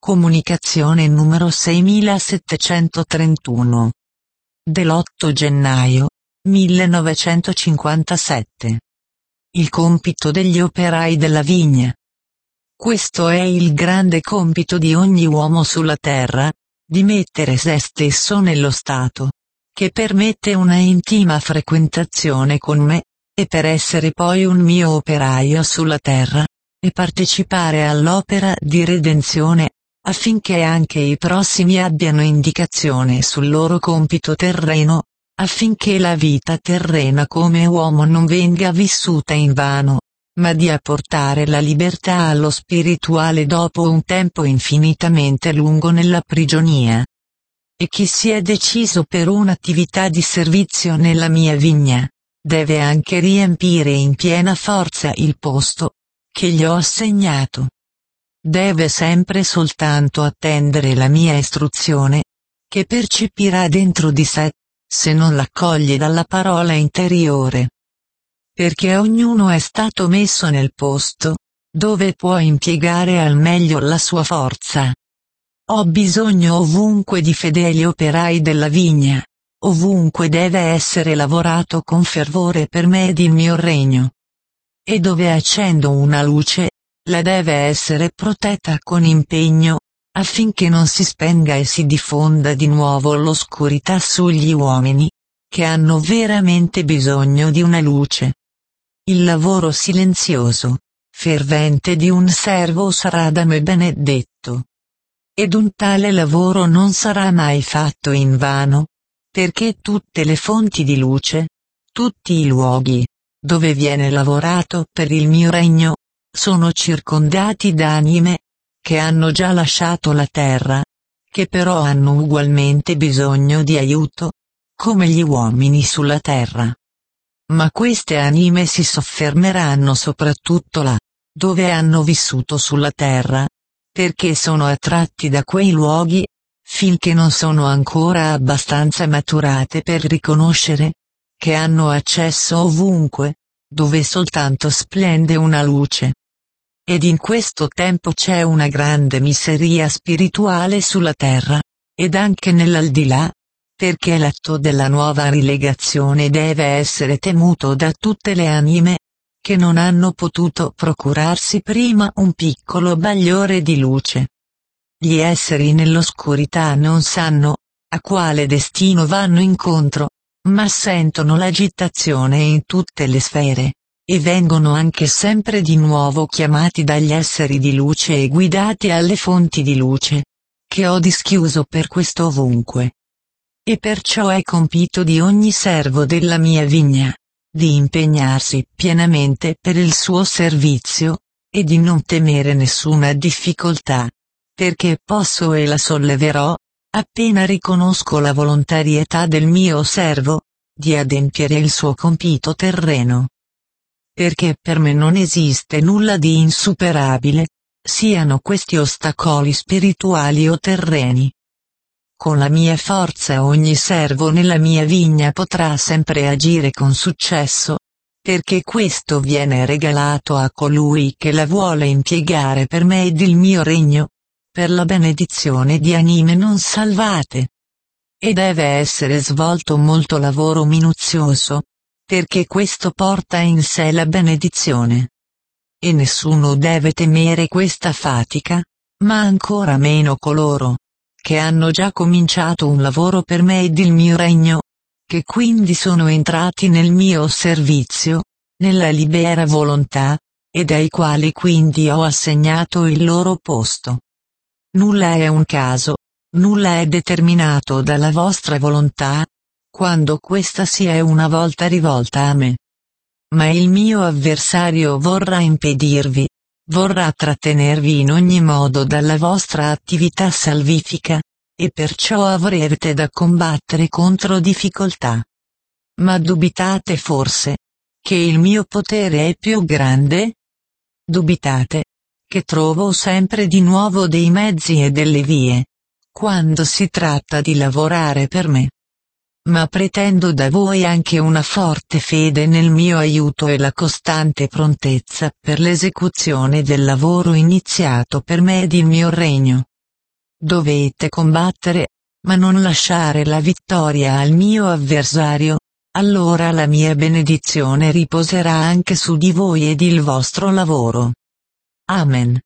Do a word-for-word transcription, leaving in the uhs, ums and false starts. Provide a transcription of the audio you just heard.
Comunicazione numero seiemilasettecentotrentuno. Dell'otto gennaio millenovecentocinquantasette. Il compito degli operai della vigna. Questo è il grande compito di ogni uomo sulla terra, di mettere se stesso nello stato che permette una intima frequentazione con me, e per essere poi un mio operaio sulla terra, e partecipare all'opera di redenzione, affinché anche i prossimi abbiano indicazione sul loro compito terreno, affinché la vita terrena come uomo non venga vissuta invano, ma di apportare la libertà allo spirituale dopo un tempo infinitamente lungo nella prigionia. E chi si è deciso per un'attività di servizio nella mia vigna, deve anche riempire in piena forza il posto che gli ho assegnato. Deve sempre soltanto attendere la mia istruzione, che percepirà dentro di sé, se non l'accoglie dalla parola interiore. Perché ognuno è stato messo nel posto dove può impiegare al meglio la sua forza. Ho bisogno ovunque di fedeli operai della vigna, ovunque deve essere lavorato con fervore per me ed il mio regno. E dove accendo una luce, la deve essere protetta con impegno, affinché non si spenga e si diffonda di nuovo l'oscurità sugli uomini, che hanno veramente bisogno di una luce. Il lavoro silenzioso, fervente di un servo sarà da me benedetto. Ed un tale lavoro non sarà mai fatto invano, perché tutte le fonti di luce, tutti i luoghi, dove viene lavorato per il mio regno, sono circondati da anime, che hanno già lasciato la terra, che però hanno ugualmente bisogno di aiuto, come gli uomini sulla terra. Ma queste anime si soffermeranno soprattutto là, dove hanno vissuto sulla terra, perché sono attratti da quei luoghi, finché non sono ancora abbastanza maturate per riconoscere che hanno accesso ovunque, dove soltanto splende una luce. Ed in questo tempo c'è una grande miseria spirituale sulla terra, ed anche nell'aldilà, perché l'atto della nuova rilegazione deve essere temuto da tutte le anime, che non hanno potuto procurarsi prima un piccolo bagliore di luce. Gli esseri nell'oscurità non sanno a quale destino vanno incontro, ma sentono l'agitazione in tutte le sfere, e vengono anche sempre di nuovo chiamati dagli esseri di luce e guidati alle fonti di luce, che ho dischiuso per questo ovunque. E perciò è compito di ogni servo della mia vigna, di impegnarsi pienamente per il suo servizio, e di non temere nessuna difficoltà, perché posso e la solleverò, appena riconosco la volontarietà del mio servo, di adempiere il suo compito terreno. Perché per me non esiste nulla di insuperabile, siano questi ostacoli spirituali o terreni. Con la mia forza ogni servo nella mia vigna potrà sempre agire con successo, perché questo viene regalato a colui che la vuole impiegare per me ed il mio regno, per la benedizione di anime non salvate. E deve essere svolto molto lavoro minuzioso, perché questo porta in sé la benedizione. E nessuno deve temere questa fatica, ma ancora meno coloro che hanno già cominciato un lavoro per me ed il mio regno, che quindi sono entrati nel mio servizio, nella libera volontà, ed ai quali quindi ho assegnato il loro posto. Nulla è un caso, nulla è determinato dalla vostra volontà, quando questa si è una volta rivolta a me. Ma il mio avversario vorrà impedirvi, vorrà trattenervi in ogni modo dalla vostra attività salvifica, e perciò avrete da combattere contro difficoltà. Ma dubitate forse che il mio potere è più grande? Dubitate che trovo sempre di nuovo dei mezzi e delle vie, quando si tratta di lavorare per me. Ma pretendo da voi anche una forte fede nel mio aiuto e la costante prontezza per l'esecuzione del lavoro iniziato per me ed il mio regno. Dovete combattere, ma non lasciare la vittoria al mio avversario. Allora la mia benedizione riposerà anche su di voi ed il vostro lavoro. Amen.